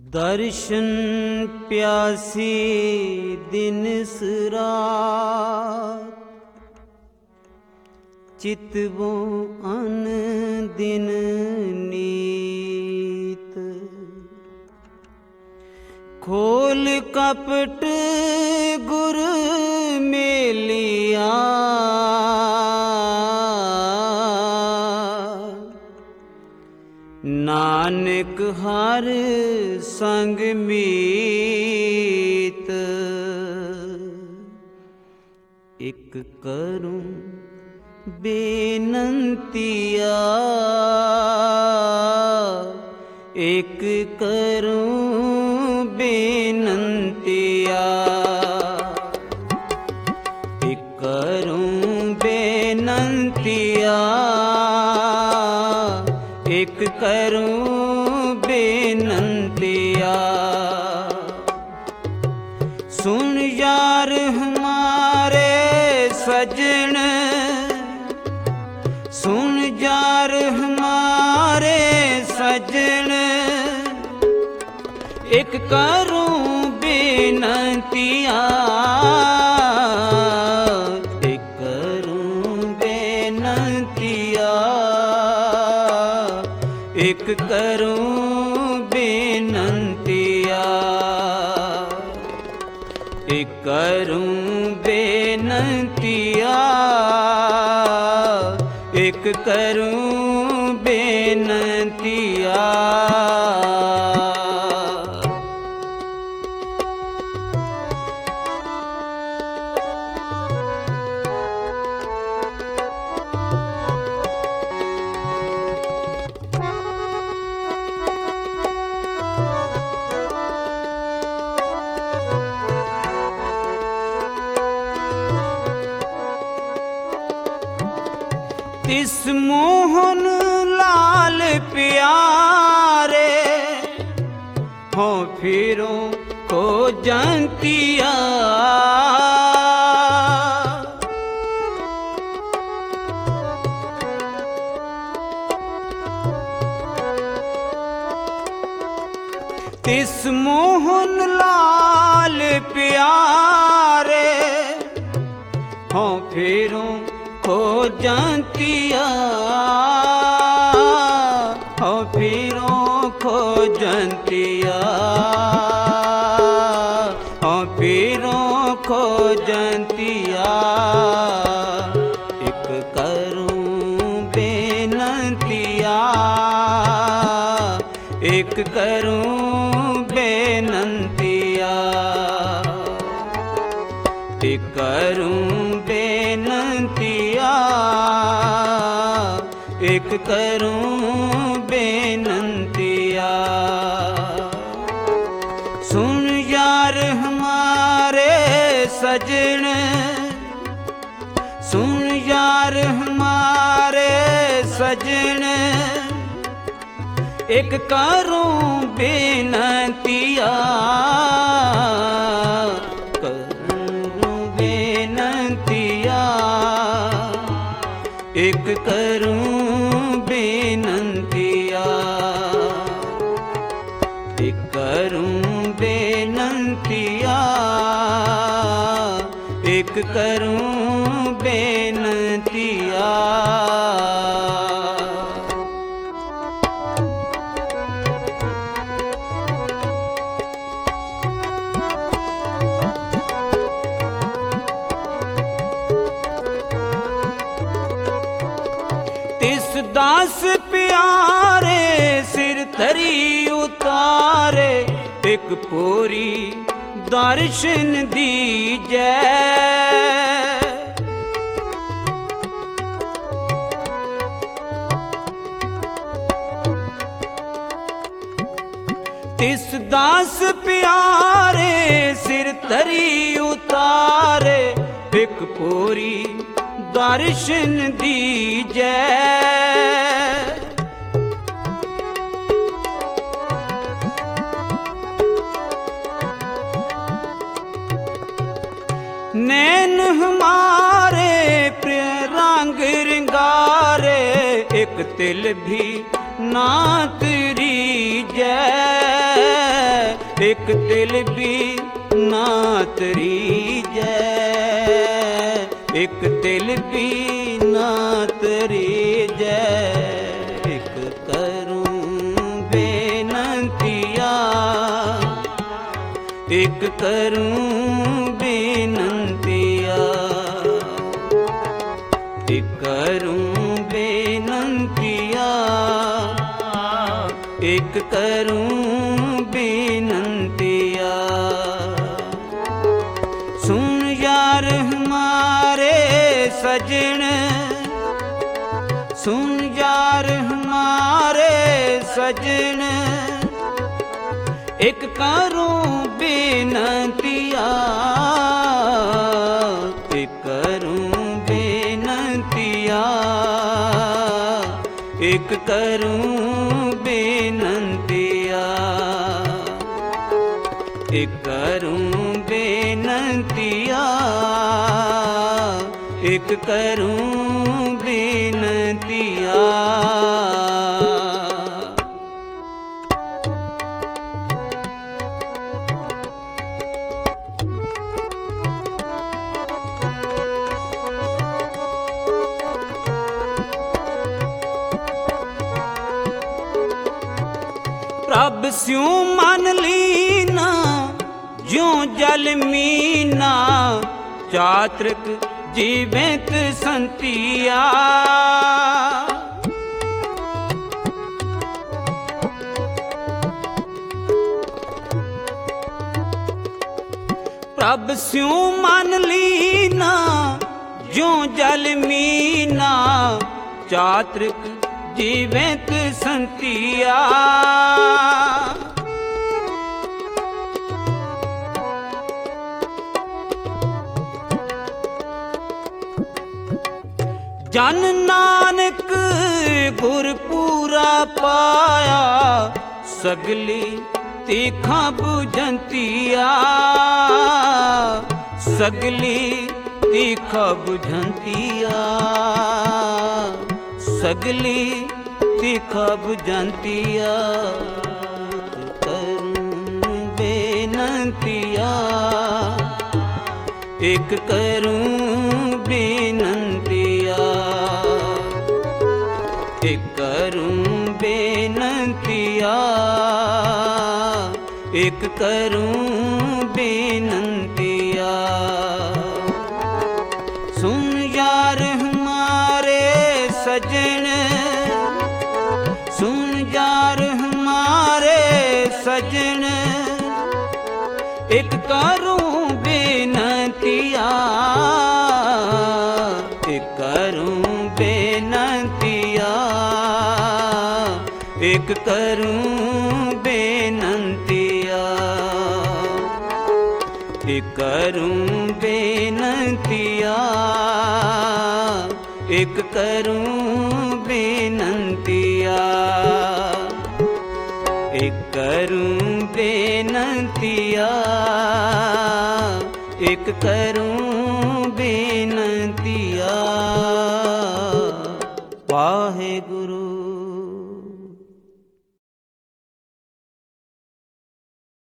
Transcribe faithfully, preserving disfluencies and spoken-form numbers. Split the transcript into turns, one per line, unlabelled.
दर्शन प्यासी दिन रात, चितवो अन दिन नीत। खोल कपट गुर मेलिया, नानक हर संग मीत। एक करूं बेनंतिया, एक करूं बेनंतिया, एक करूं बेनंतिया, एक करूं बेनंतिया। सुन यार हमारे सजन, सुन यार हमारे सजन, एक करूं बेनंतिया, एक करूं बेनंतिया, एक करूं बेनंतिया। एक करूं बेनंतिया, एक करूं बेनंतिया। तिस मोहन लाल प्यारे, हो फिरो को जानतिया। तिस मोहन लाल प्यारे, हो फिरो हो जानतिया, हो फिरो खो जानतिया, हो फिरो खो जानतिया। एक करूं बेनंतिया, एक करूं बेनंतिया, एक करूं बेनंतिया, एक करूं बेनंतिया। सुन यार हमारे सजन, सुन यार हमारे सजन, एक करूं बेनंतिया, एक करूं बेनंतिया, एक करूं बेनंतिया, एक करूं बेनंतिया। तिस दास प्यारे सिर धरी उतारे, एक पूरी दर्शन दीजै। तिस दास प्यारे सिर धरी उतारे, एक पूरी दर्शन दीजै। नैन हमारे प्रिय रंग रिंगारे, एक तिल भी ना तेरी जय। ਇੱਕ ਤਿਲ ਵੀ ਨਾ ਤਰੀਜੈ, ਇੱਕ ਤਿਲ ਵੀ ਨਾ ਤਰੀਜੈ। ਇੱਕ ਕਰੂੰ ਬੇਨੰਤੀਆ, ਇੱਕ ਕਰੂੰ ਬੇਨੰਤੀਆ, ਇੱਕ ਕਰੂੰ ਬੇਨੰਤੀਆ, ਇੱਕ ਕਰੂੰ ਬੇਨੰਤੀਆ। ਸੁਣ ਯਾਰ ਹਮਾਰੇ ਸਜਣ, ਸੁਣ ਯਾਰ ਹਮਾਰੇ ਸਜਣ, ਇੱਕ ਕਰੂੰ ਬੇਨੰਤੀਆ, ਇੱਕ ਕਰੂੰ ਬੇਨੰਤੀਆ, ਇੱਕ ਕਰੂੰ ਬੇਨੰਤੀਆ, ਇੱਕ ਕਰੂੰ ਬੇਨੰਤੀਆ, ਇੱਕ ਕਰੂੰ ਬੇਨੰਤੀਆ। ਪ੍ਰਭ ਸਿਉ ਮਨ ਲੀਨਾ, ਜਿਉ ਜਲ ਮੀਨਾ, ਚਾਤ੍ਰਿਕ ਜੀਵਿਤ ਸੰਤੀਆ। ਪ੍ਰਭ ਸਿਉ ਮਨ ਲੀਨਾ, ਜਿਉ ਜਲ ਮੀਨਾ, ਚਾਤ੍ਰਿਕ ਜੀਵਿਤ ਸੰਤੀਆ। ਜਨ ਨਾਨਕ ਗੁਰ ਪੂਰਾ ਪਾਇਆ, ਸਗਲੀ ਤੀਖਾਂ ਬੁਝੰਤੀਆ, ਸਗਲੀ ਤੀਖਾਂ ਬੁਝੰਤੀਆ, ਸਗਲੀ ਤੀਖਾਂ ਬੁਝੰਤੀਆ। ਕਰੂੰ ਬੇਨੰਤੀਆ, ਇੱਕ ਕਰੂੰ ਬੇਨੰਤੀਆ, ਇੱਕ ਕਰੂੰ ਬੇਨੰਤੀਆ, ਇੱਕ ਕਰੂੰ ਬੇਨੰਤੀਆ। ਸੁਣ ਯਾਰ ਹਮਾਰੇ ਸਜਣ, ਸੁਣ ਯਾਰ ਹਮਾਰੇ ਸਜਣ, ਇੱਕ ਕਰੂੰ ਬੇਨੰਤੀਆ, ਇੱਕ ਕਰੂੰ ਬੇਨੰਤੀਆ, ਇੱਕ ਕਰੂੰ ਬੇਨੰਤੀਆ, ਇੱਕ ਕਰੂੰ ਬੇਨੰਤੀਆ, ਇੱਕ ਕਰੂੰ ਬੇਨੰਤੀਆ, ਇੱਕ ਕਰੂੰ ਬੇਨੰਤੀਆ, ਇੱਕ ਕਰੂੰ ਬੇਨੰਤੀਆ। ਵਾਹਿਗੁਰੂ